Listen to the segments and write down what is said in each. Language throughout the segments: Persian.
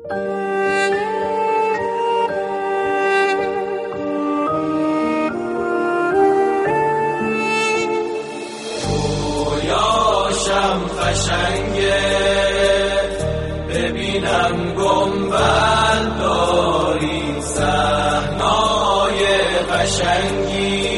رویاشم قشنگه ببینم گنبد داری، صحنای قشنگی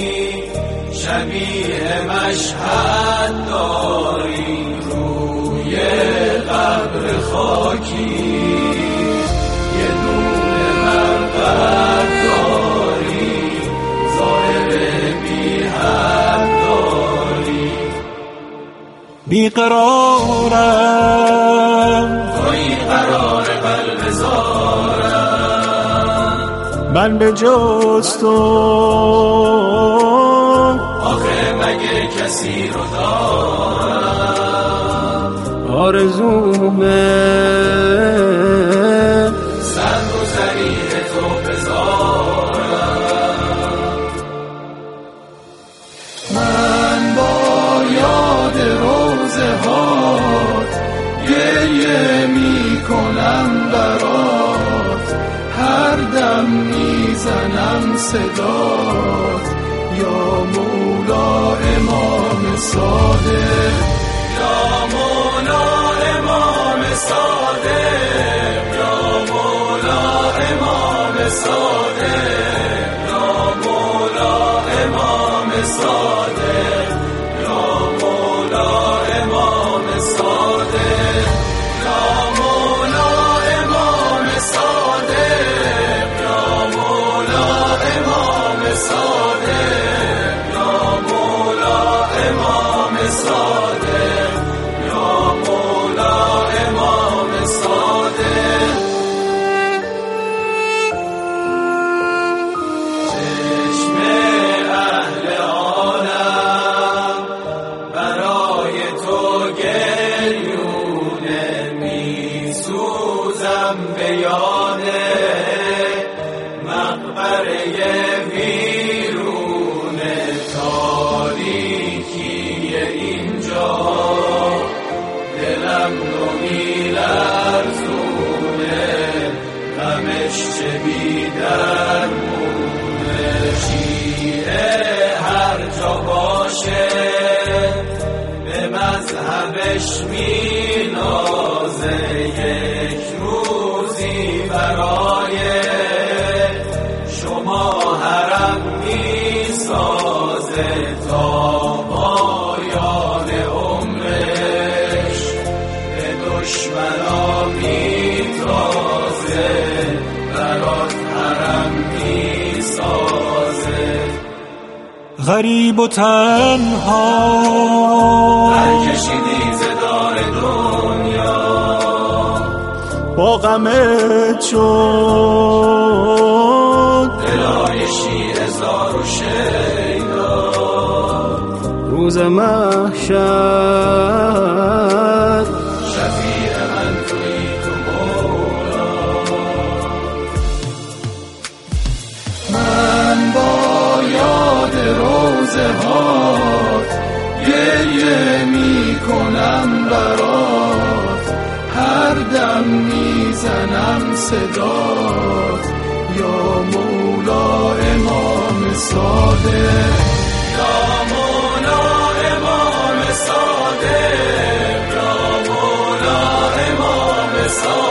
شبیه مشهد داری، روی قبر خاکی یه دونه مرقد داری، ظاهر بی حد داری. بیقرارم توی قرار قلب زارم، من به جز تو آخه مگه کسی رو دارم. آرزومه سر رو زریح تو بذارم. من با یاد روزه هات گریه می کنم برات، هر دم میزنم صدات، یا مولا امام صادق، یا مولا امام صادق، یا مولا امام صادق، یا مولا امام صادق، یا مولا امام صادق، یا مولا امام صادق، یا مولا امام صادق، یا مولا امام صادق، یا مولا امام صادق. چشم اهل عالم برای تو گریونه، میسوزم به یاد مقبره ویرون، تاریکی اینجا دلم رو میلرزونه، غمش چه بی‌درمونه. شیعه هر جا باشه به مذهبش مینازه، یک روزی برای شما حرم میسازه، تا پایان عمرش به دشمنا میتازه، برات حرم میسازه. غریب و تنها برکشیدی ز دار دنیا، با غمت شد دلای شیعه زار و شیدا، روز محشر شفیع من تویی تو مولا. من با یاد روزه هات گریه می کنم برات، هر دم میزنم صدات، یا مولا امام صادق، یا مولا امام صادق، یا مولا امام صادق.